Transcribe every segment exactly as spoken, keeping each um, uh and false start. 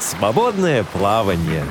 Свободное плавание.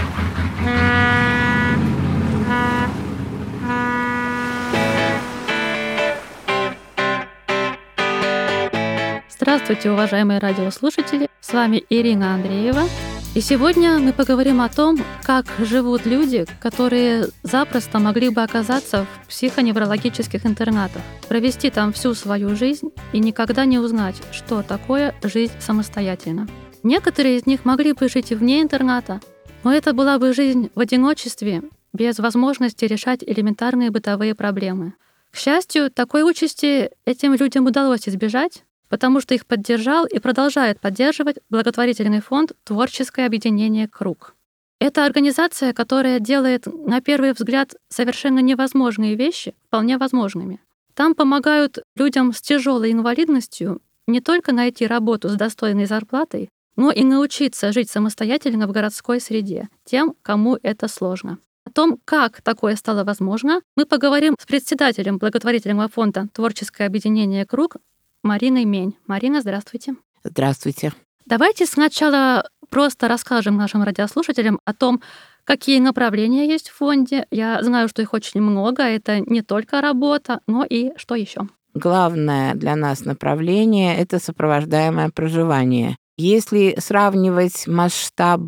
Здравствуйте, уважаемые радиослушатели! С вами Ирина Андреева. И сегодня мы поговорим о том, как живут люди, которые запросто могли бы оказаться в психоневрологических интернатах, провести там всю свою жизнь и никогда не узнать, что такое жизнь самостоятельно. Некоторые из них могли бы жить и вне интерната, но это была бы жизнь в одиночестве, без возможности решать элементарные бытовые проблемы. К счастью, такой участи этим людям удалось избежать, потому что их поддержал и продолжает поддерживать благотворительный фонд «Творческое объединение Круг». Это организация, которая делает, на первый взгляд, совершенно невозможные вещи вполне возможными. Там помогают людям с тяжелой инвалидностью не только найти работу с достойной зарплатой, но и научиться жить самостоятельно в городской среде, тем, кому это сложно. О том, как такое стало возможно, мы поговорим с председателем благотворительного фонда «Творческое объединение Круг» Мариной Мень. Марина, здравствуйте. Здравствуйте. Давайте сначала просто расскажем нашим радиослушателям о том, какие направления есть в фонде. Я знаю, что их очень много. Это не только работа, но и что еще? Главное для нас направление – это сопровождаемое проживание. Если сравнивать масштаб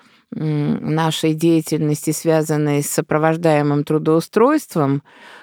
нашей деятельности, связанной с сопровождаемым трудоустройством,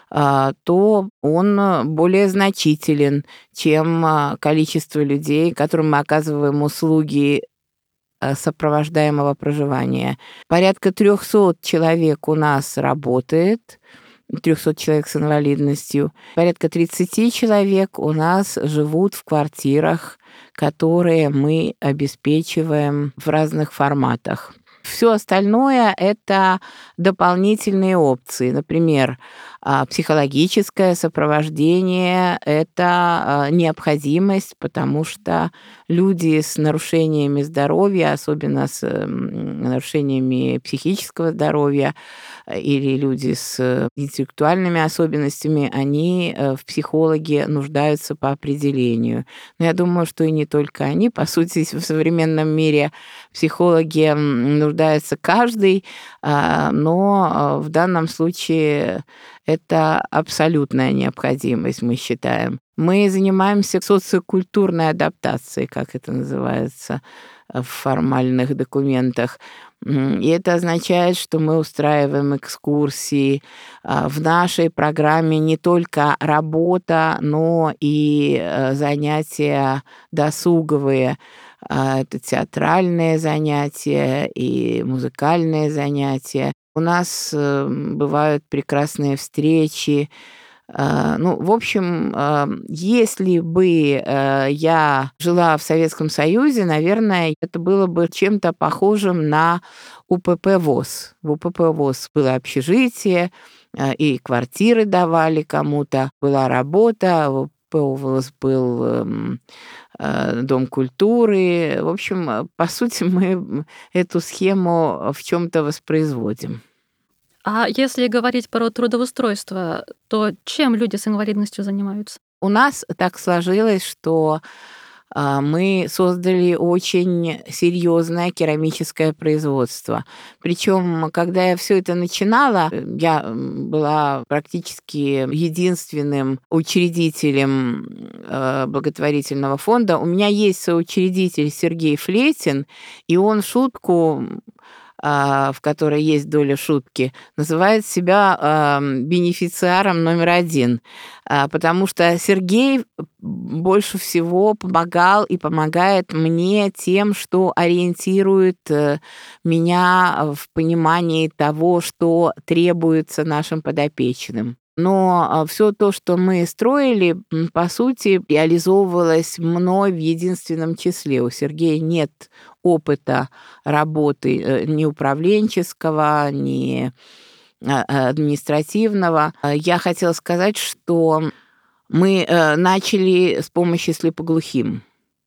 то он более значителен, чем количество людей, которым мы оказываем услуги сопровождаемого проживания. Порядка трехсот человек у нас работает, трехсот человек с инвалидностью. Порядка тридцати человек у нас живут в квартирах, которые мы обеспечиваем в разных форматах. Все остальное – это дополнительные опции. Например, психологическое сопровождение – это необходимость, потому что люди с нарушениями здоровья, особенно с нарушениями психического здоровья или люди с интеллектуальными особенностями, они в психологе нуждаются по определению. Но я думаю, что и не только они. По сути, в современном мире психологи нуждается каждый, но в данном случае это абсолютная необходимость, мы считаем. Мы занимаемся социокультурной адаптацией, как это называется в формальных документах. И это означает, что мы устраиваем экскурсии. В нашей программе не только работа, но и занятия досуговые. Это театральные занятия и музыкальные занятия. У нас бывают прекрасные встречи. Ну, в общем, если бы я жила в Советском Союзе, наверное, это было бы чем-то похожим на УПП ВОС. В УПП ВОС было общежитие, и квартиры давали кому-то, была работа, в УПП ВОС был Дом культуры. В общем, по сути, мы эту схему в чем-то воспроизводим. А если говорить про трудоустройство, то чем люди с инвалидностью занимаются? У нас так сложилось, что мы создали очень серьезное керамическое производство. Причем, когда я все это начинала, я была практически единственным учредителем благотворительного фонда. У меня есть соучредитель Сергей Флетин, и он в шутку, в которой есть доля шутки, называет себя бенефициаром номер один, потому что Сергей больше всего помогал и помогает мне тем, что ориентирует меня в понимании того, что требуется нашим подопечным. Но все то, что мы строили, по сути, реализовывалось мной в единственном числе. У Сергея нет опыта работы ни управленческого, ни административного. Я хотела сказать, что мы начали с помощи слепоглухим.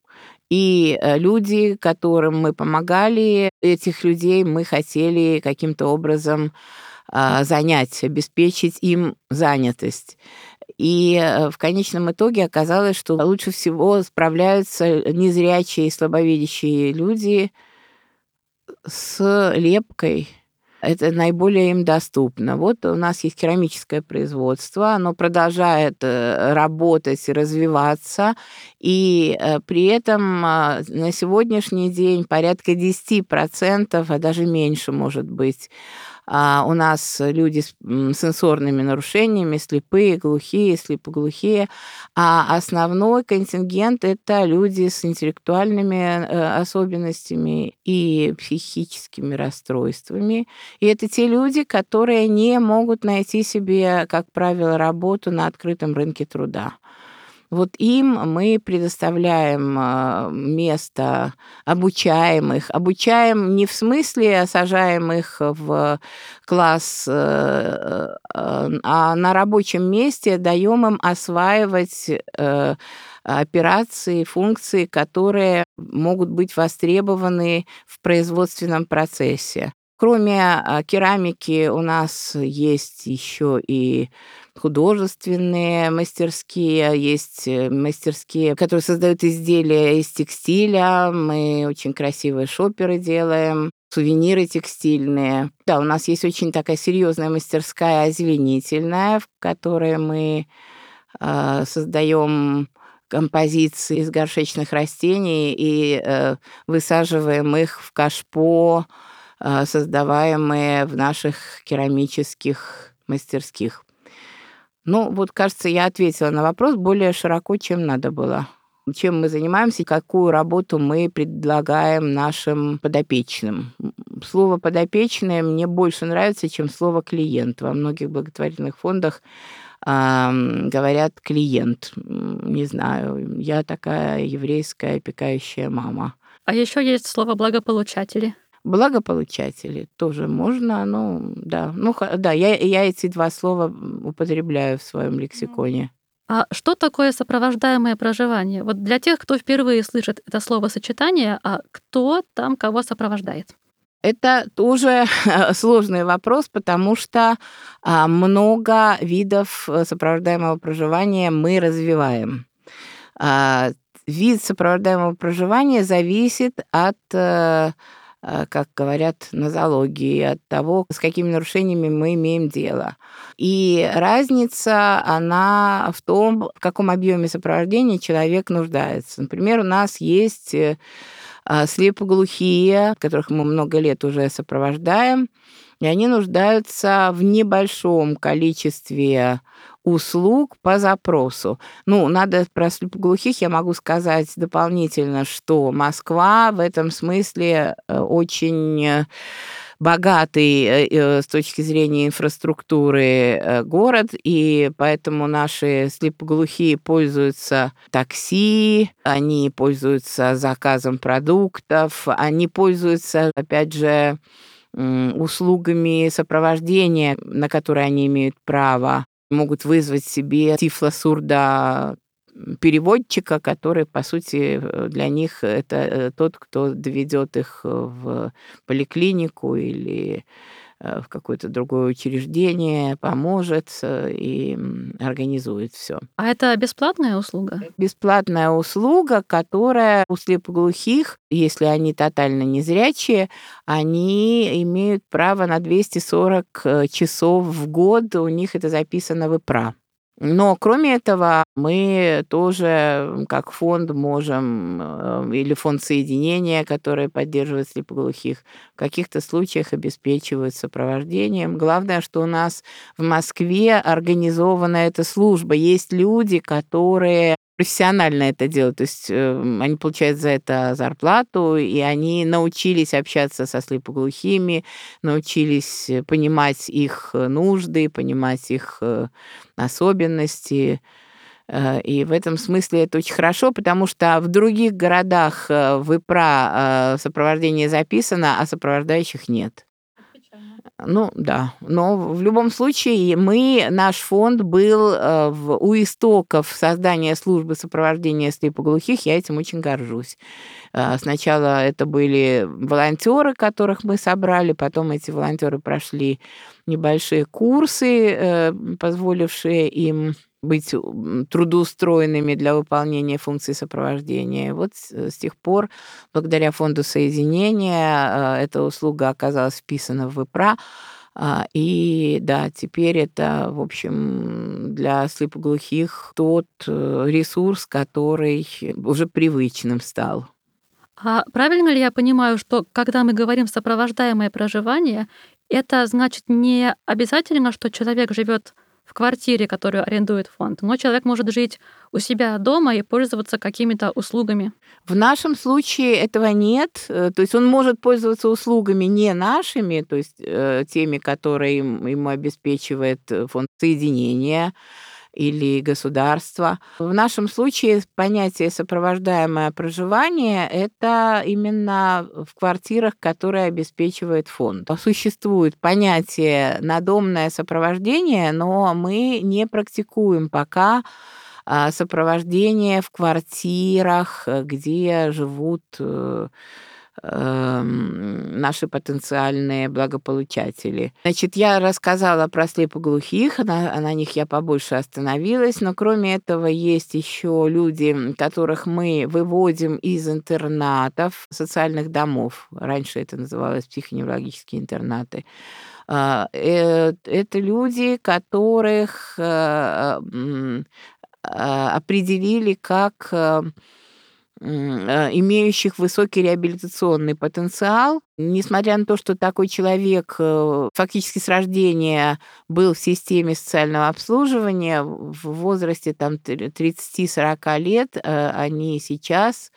И люди, которым мы помогали, этих людей мы хотели каким-то образом занять, обеспечить им занятость. И в конечном итоге оказалось, что лучше всего справляются незрячие и слабовидящие люди, с лепкой. Это наиболее им доступно. Вот у нас есть керамическое производство, оно продолжает э, работать и развиваться, и э, при этом э, на сегодняшний день порядка десять процентов, а даже меньше, может быть, а, у нас люди с м, сенсорными нарушениями, слепые, глухие, слепоглухие, а основной контингент — это люди с интеллектуальными э, особенностями и психическими расстройствами. И это те люди, которые не могут найти себе, как правило, работу на открытом рынке труда. Вот им мы предоставляем а, место, обучаем их. Обучаем не в смысле сажаем их в класс, э, э, а на рабочем месте даем им осваивать э, операции, функции, которые могут быть востребованы в производственном процессе. Кроме а, керамики у нас есть еще и художественные мастерские, есть э, мастерские, которые создают изделия из текстиля. Мы очень красивые шоперы делаем, сувениры текстильные. Да, у нас есть очень такая серьезная мастерская озеленительная, в которой мы э, создаем композиции из горшечных растений и э, высаживаем их в кашпо, э, создаваемые в наших керамических мастерских. Ну, вот, кажется, я ответила на вопрос более широко, чем надо было. Чем мы занимаемся, какую работу мы предлагаем нашим подопечным. Слово «подопечные» мне больше нравится, чем слово «клиент». Во многих благотворительных фондах а, говорят «клиент». Не знаю, я такая еврейская опекающая мама. А еще есть слово «благополучатели». Благополучатели тоже можно, ну да. Ну ха да, я я эти два слова употребляю в своем лексиконе. А что такое сопровождаемое проживание? Вот для тех, кто впервые слышит это словосочетание, а кто там кого сопровождает? Это тоже сложный вопрос, потому что, а, много видов, э, сопровождаемого проживания мы развиваем. А, вид сопровождаемого проживания зависит от, э, э, как говорят, нозологии, от того, с какими нарушениями мы имеем дело. И разница, она в том, в каком объеме сопровождения человек нуждается. Например, у нас есть э, а, слепоглухие, которых мы много лет уже сопровождаем, и они нуждаются в небольшом количестве услуг по запросу. Ну, надо про слепоглухих я могу сказать дополнительно, что Москва в этом смысле э, очень э, богатый э, э, с точки зрения инфраструктуры э, город, и поэтому наши слепоглухие пользуются такси, они пользуются заказом продуктов, они пользуются, опять же, м, услугами сопровождения, на которые они имеют право, могут вызвать себе тифлосурда переводчика, который, по сути, э, для них это э, тот, кто доведет их в поликлинику или э, в какое-то другое учреждение, поможет э, и м, организует все. А это бесплатная услуга? Бесплатная услуга, которая у слепоглухих, если они тотально незрячие, они имеют право на двести сорок э, часов в год, у них это записано в ИПРА. Но кроме этого, мы тоже, м, как фонд, можем, э, или фонд соединения, который поддерживает слепоглухих, в каких-то случаях обеспечивают сопровождением. Главное, что у нас в Москве организована эта служба. Есть люди, которые профессионально это делают, то есть э, они получают за это зарплату, и они научились общаться со слепоглухими, научились э, понимать их э, нужды, понимать их э, особенности. Э, И в этом смысле это очень хорошо, потому что в других городах э, в ИПРА э, сопровождение записано, а сопровождающих нет. Ну да, но в любом случае мы, наш фонд был э, в, у истоков создания службы сопровождения слепоглухих, я этим очень горжусь. Э, Сначала это были волонтеры, которых мы собрали, потом эти волонтеры прошли небольшие курсы, э, позволившие им быть м, трудоустроенными для выполнения функций сопровождения. Вот с, с тех пор, благодаря фонду соединения, э, эта услуга оказалась вписана в ВИПРА. А, И да, теперь это, в общем, для слепоглухих тот э, ресурс, который уже привычным стал. А правильно ли я понимаю, что когда мы говорим сопровождаемое проживание, это значит не обязательно, что человек живет в квартире, которую арендует фонд, но человек может жить у себя дома и пользоваться какими-то услугами? В нашем случае этого нет. Э, То есть он может пользоваться услугами не нашими, то есть э, теми, которые им- ему обеспечивает э, фонд соединения или государство. В нашем случае понятие сопровождаемое проживание — это именно в квартирах, которые обеспечивает фонд. Существует понятие надомное сопровождение, но мы не практикуем пока а, сопровождение в квартирах, э, где живут э, эм, наши потенциальные благополучатели. Значит, я рассказала про слепоглухих, на, на них я побольше остановилась, но кроме этого есть еще люди, м, которых мы выводим из интернатов, социальных домов. Раньше это называлось психоневрологические интернаты. А, э, Это люди, которых э, м, а, определили как э, м, э, имеющих высокий реабилитационный потенциал. Несмотря на то, что такой человек э, фактически с рождения был в системе социального обслуживания, в возрасте там тридцати-сорока лет, э, они сейчас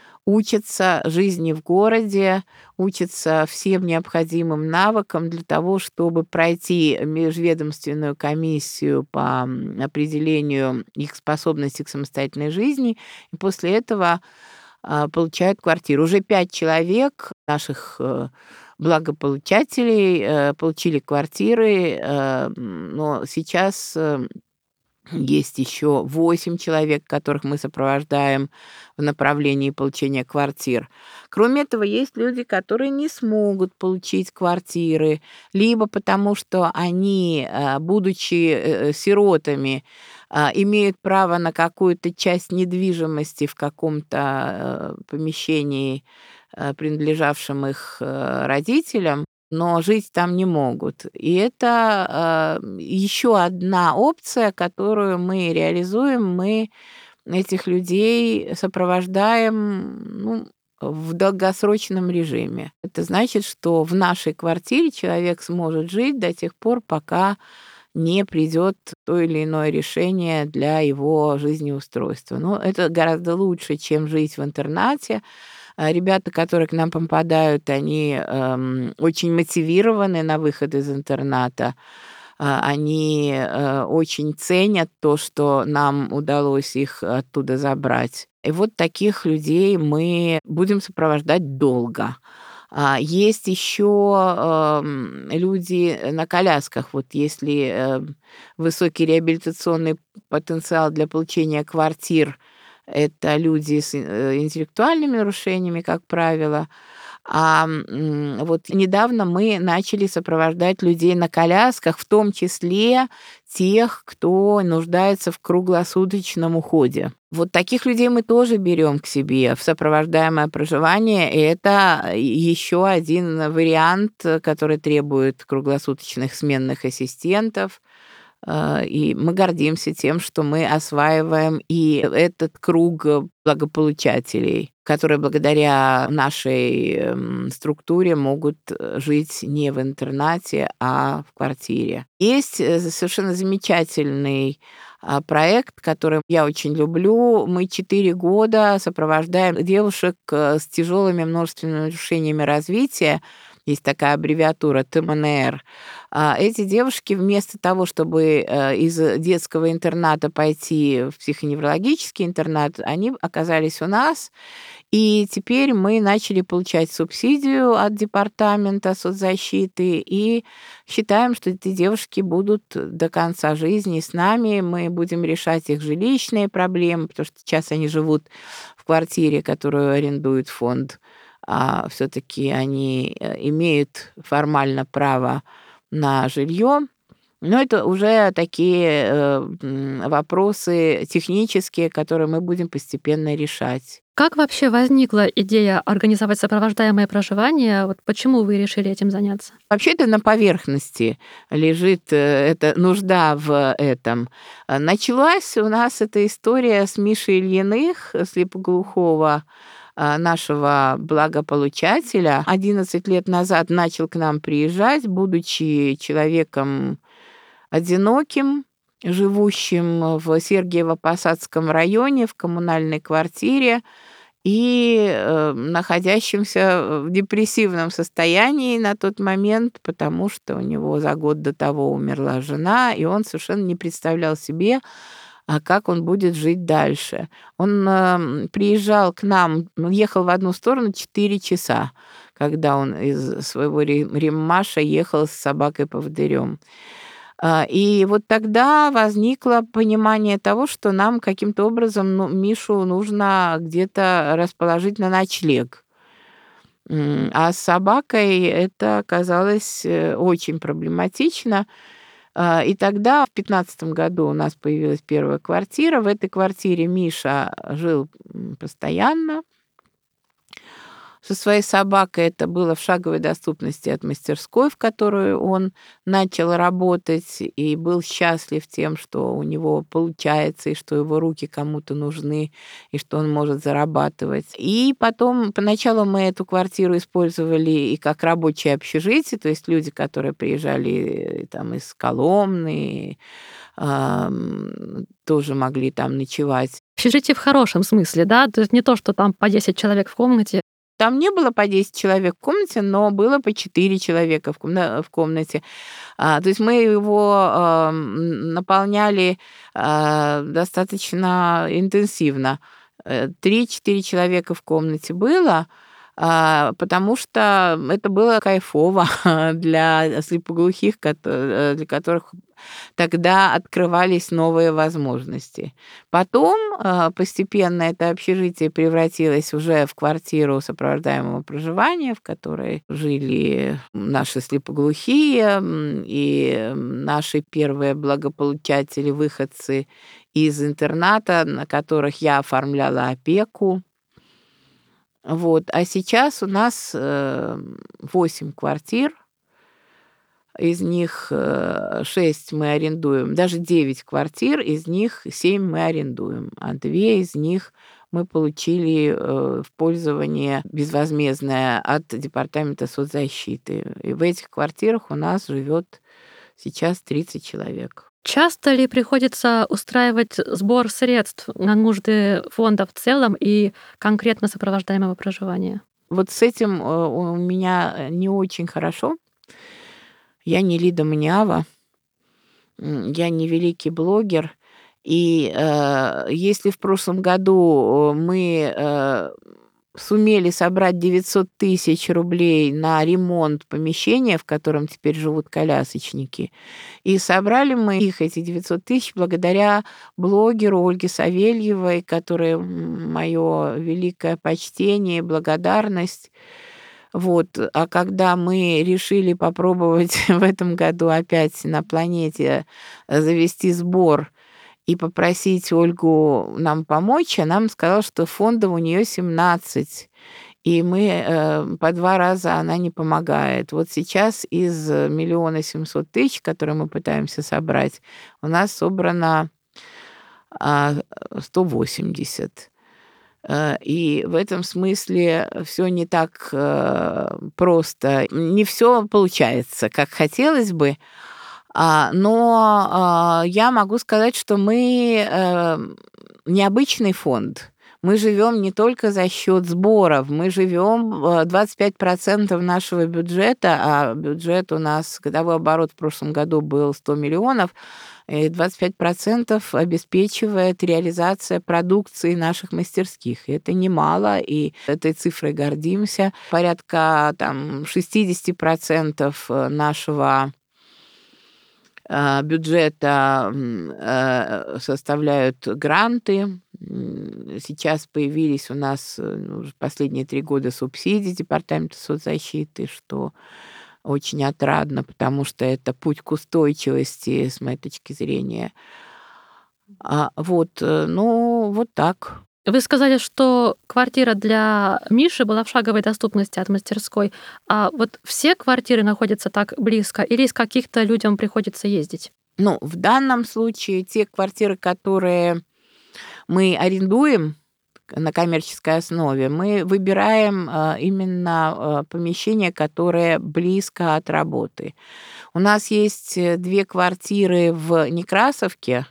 учатся жизни в городе, учатся всем необходимым навыкам для того, чтобы пройти межведомственную комиссию по м, определению их способности к самостоятельной жизни, и после этого а, получают квартиру. Уже пять человек наших э, благополучателей э, получили квартиры, э, м, но сейчас э, есть еще восемь человек, которых мы сопровождаем в направлении получения квартир. Кроме этого, есть люди, которые не смогут получить квартиры, либо потому что они, э, будучи э, сиротами, а, имеют право на какую-то часть недвижимости в каком-то э, помещении, э, принадлежавшем их э, родителям, но жить там не могут. И это а, еще одна опция, которую мы реализуем. Мы этих людей сопровождаем, ну, в долгосрочном режиме. Это значит, что в нашей квартире человек сможет жить до тех пор, пока не придет то или иное решение для его жизнеустройства. Но это гораздо лучше, чем жить в интернате. А ребята, которые к нам попадают, они эм, очень мотивированы на выход из интерната. А, Они э, очень ценят то, что нам удалось их оттуда забрать. И вот таких людей мы будем сопровождать долго. А, Есть еще люди на колясках. Вот если э, высокий реабилитационный потенциал для получения квартир — это люди с э, интеллектуальными нарушениями, как правило. А м, вот недавно мы начали сопровождать людей на колясках, в том числе тех, кто нуждается в круглосуточном уходе. Вот таких людей мы тоже берем к себе в сопровождаемое проживание, и это еще один вариант, который требует круглосуточных сменных ассистентов. А, И мы гордимся тем, что мы осваиваем и этот круг э, благополучателей, которые благодаря нашей эм, структуре могут э, жить не в интернате, а в квартире. Есть э, совершенно замечательный а, проект, который я очень люблю. Мы четыре года сопровождаем девушек э, с тяжелыми множественными нарушениями развития. Есть такая аббревиатура тэ эм эн эр. А, Эти девушки вместо того, чтобы э, из детского интерната пойти в психоневрологический интернат, они оказались у нас, и теперь мы начали получать субсидию от департамента соцзащиты и считаем, что эти девушки будут до конца жизни с нами. Мы будем решать их жилищные проблемы, потому что сейчас они живут в квартире, которую арендует фонд, а все-таки они э, имеют формально право на жилье. Но это уже такие э, м, вопросы технические, которые мы будем постепенно решать. Как вообще возникла идея организовать сопровождаемое проживание? Вот почему вы решили этим заняться? Вообще это на поверхности лежит э, эта нужда в этом. А Началась у нас эта история с Мишей Ильиных, слепоглухого, а, нашего благополучателя. одиннадцать лет назад начал к нам приезжать, будучи человеком одиноким, живущим в Сергиево-Посадском районе в коммунальной квартире и, э, находящимся в депрессивном состоянии на тот момент, потому что у него за год до того умерла жена, и он совершенно не представлял себе, а как он будет жить дальше. Он, ам, приезжал к нам, ну, ехал в одну сторону четыре часа, когда он из своего ри Риммаша ехал с собакой-поводырем. А, и вот тогда возникло понимание того, что нам каким-то образом, ну, Мишу нужно где-то расположить на ночлег. М, а с собакой это оказалось, э, очень проблематично. А, и тогда, в пятнадцатом году, у нас появилась первая квартира. В этой квартире Миша жил, м, постоянно. Со своей собакой это было в шаговой доступности от мастерской, в которую он начал работать, и был счастлив тем, что у него получается, и что его руки кому-то нужны, и что он может зарабатывать. И потом, поначалу мы эту квартиру использовали и как рабочее общежитие, то есть люди, которые приезжали э, там из Коломны, ам, тоже могли там ночевать. Общежитие в хорошем смысле, да? То есть не то, что там по десять человек в комнате. Там не было по десять человек в комнате, но было по четыре человека в комна в комнате. А, то есть мы его, ам, наполняли, а, достаточно интенсивно. Э, три-четыре человека в комнате было, а, потому что это было кайфово для слепоглухих, кото э, для которых тогда открывались новые возможности. Потом, а, постепенно это общежитие превратилось уже в квартиру сопровождаемого проживания, в которой жили наши слепоглухие, м, и наши первые благополучатели, выходцы из интерната, на которых я оформляла опеку. Вот. А сейчас у нас, э, восемь квартир. Из них, э, шесть мы арендуем, даже девять квартир, из них семь мы арендуем, а две из них мы получили, э, в пользование безвозмездное от Департамента соцзащиты. И в этих квартирах у нас живет сейчас тридцать человек. Часто ли приходится устраивать сбор средств на нужды фонда в целом и конкретно сопровождаемого проживания? Вот с этим, э, у меня не очень хорошо. Я не Лида Маниава, м, я не великий блогер. И, э, если в прошлом году, э, мы, э, сумели собрать девятьсот тысяч рублей на ремонт помещения, в котором теперь живут колясочники, и собрали мы их, эти девятьсот тысяч, благодаря блогеру Ольге Савельевой, которой мое великое почтение и благодарность. Вот. А когда мы решили попробовать в этом году опять на планете э, завести сбор и попросить Ольгу нам помочь, она нам сказала, что фондов у нее семнадцать, и мы э, по два раза она не помогает. Вот сейчас из миллиона семьсот тысяч, которые мы пытаемся собрать, у нас собрано а, сто восемьдесят. Э, И в этом смысле все не так э, просто. Не все получается, как хотелось бы. А, но а, я могу сказать, что мы э, необычный фонд. Мы живем не только за счет сборов, мы живем э, двадцать пять процентов нашего бюджета, а бюджет у нас, годовой оборот в прошлом году был сто миллионов, и двадцать пять процентов обеспечивает реализация продукции наших мастерских. И это немало, и этой цифрой гордимся. Порядка там шестьдесят процентов нашего а, бюджета м, э, составляют гранты. М, Сейчас появились у нас э, ну, уже последние три года субсидии Департамента соцзащиты, что очень отрадно, потому что это путь к устойчивости, с моей точки зрения. А, вот, э, ну, вот так. Вы сказали, что квартира для Миши была в шаговой доступности от мастерской. А вот все квартиры находятся так близко или из каких-то людям приходится ездить? Ну, в данном случае те квартиры, которые мы арендуем на коммерческой основе, мы выбираем а, именно а, помещение, которое близко от работы. У нас есть э, две квартиры в Некрасовке,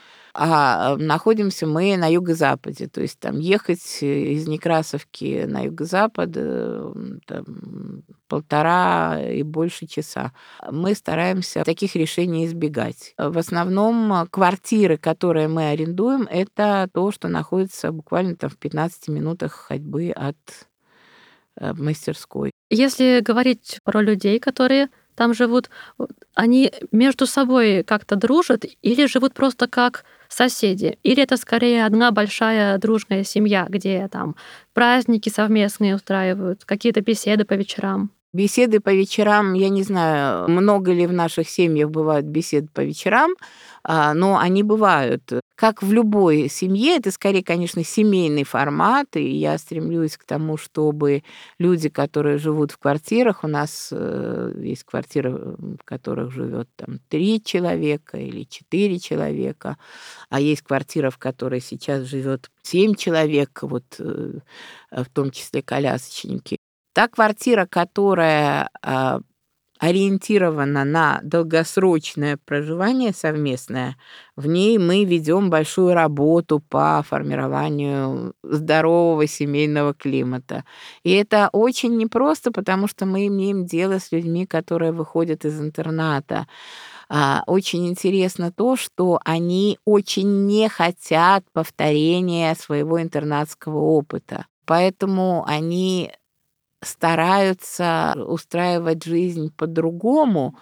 а находимся мы на юго-западе. То есть там ехать э, из Некрасовки на юго-запад э, там, полтора и больше часа. Мы стараемся таких решений избегать. В основном а, квартиры, которые мы арендуем, это то, что находится буквально там в пятнадцати минутах ходьбы от э, мастерской. Если говорить про людей, которые там живут, вот они между собой как-то дружат или живут просто как соседи? Или это скорее одна большая дружная семья, где там праздники совместные устраивают, какие-то беседы по вечерам? Беседы по вечерам, я не знаю, много ли в наших семьях бывают беседы по вечерам, а, но они бывают. Как в любой семье, это скорее, конечно, семейный формат, и я стремлюсь к тому, чтобы люди, которые живут в квартирах, у нас э, есть квартиры, в которых живет там три человека или четыре человека, а есть квартира, в которой сейчас живет семь человек, вот э, в том числе колясочники. Та квартира, которая а, ориентирована на долгосрочное проживание совместное, в ней мы ведем большую работу по формированию здорового семейного климата. И это очень непросто, потому что мы имеем дело с людьми, которые выходят из интерната. А, очень интересно то, что они очень не хотят повторения своего интернатского опыта. Поэтому они стараются устраивать жизнь по-другому,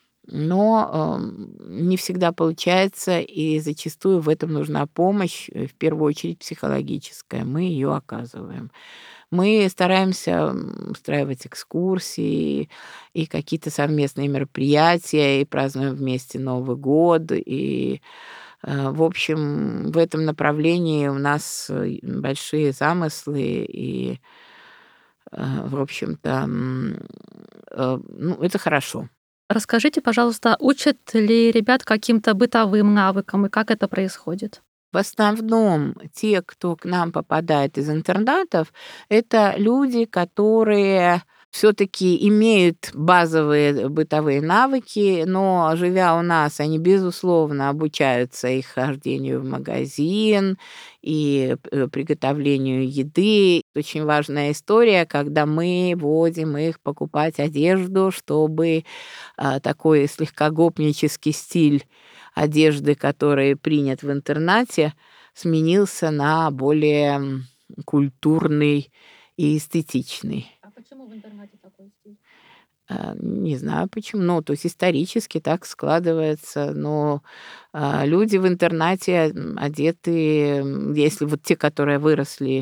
но э, не всегда получается, и зачастую в этом нужна помощь, э, в первую очередь психологическая. Мы ее оказываем. Мы стараемся м, устраивать экскурсии и какие-то совместные мероприятия, и празднуем вместе Новый год, и э, в общем, в этом направлении у нас э, большие замыслы, и Э, в общем-то, м, э, ну, это хорошо. Расскажите, пожалуйста, учат ли ребят каким-то бытовым навыкам и как это происходит? В основном те, кто к нам попадает из интернатов, это люди, которые все-таки имеют базовые бытовые навыки, но живя у нас, они, безусловно, обучаются их хождению в магазин и э, приготовлению еды. Очень важная история, когда мы водим их покупать одежду, чтобы а, такой слегка гопнический стиль одежды, который принят в интернате, сменился на более м, культурный и эстетичный. А почему в интернате такой стиль? А, не знаю почему. Ну, то есть исторически так складывается, но а, люди в интернате м, одеты, м, если вот те, которые выросли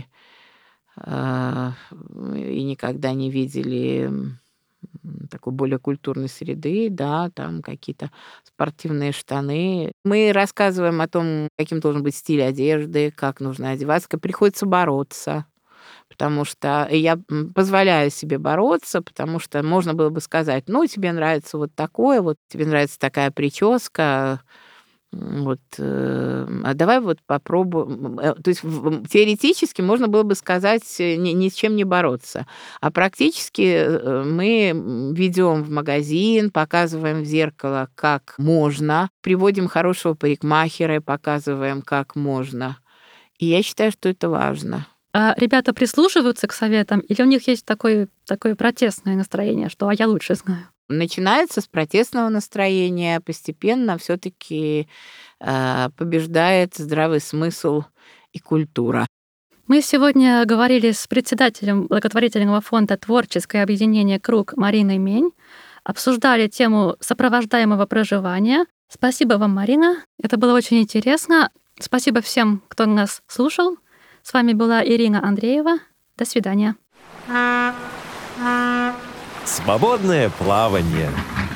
а, и никогда не видели м, такой более культурной среды, да, там какие-то спортивные штаны. Мы рассказываем о том, каким должен быть стиль одежды, как нужно одеваться, как приходится бороться. Потому что я м, позволяю себе бороться, потому что можно было бы сказать, ну, тебе нравится вот такое, вот тебе нравится такая прическа, м, вот, э, а давай вот попробуем. Э, То есть в- в- теоретически можно было бы сказать э, ни, ни с чем не бороться, а практически э, мы ведем в магазин, показываем в зеркало, как можно, приводим хорошего парикмахера и показываем, как можно. И я считаю, что это важно. А ребята прислушиваются к советам или у них есть такое, такое протестное настроение, что «а я лучше знаю»? Начинается с протестного настроения, постепенно все-таки побеждает здравый смысл и культура. Мы сегодня говорили с председателем благотворительного фонда «Творческое объединение Круг» Мариной Мень, обсуждали тему сопровождаемого проживания. Спасибо вам, Марина. Это было очень интересно. Спасибо всем, кто нас слушал. С вами была Ирина Андреева. До свидания. Свободное плавание.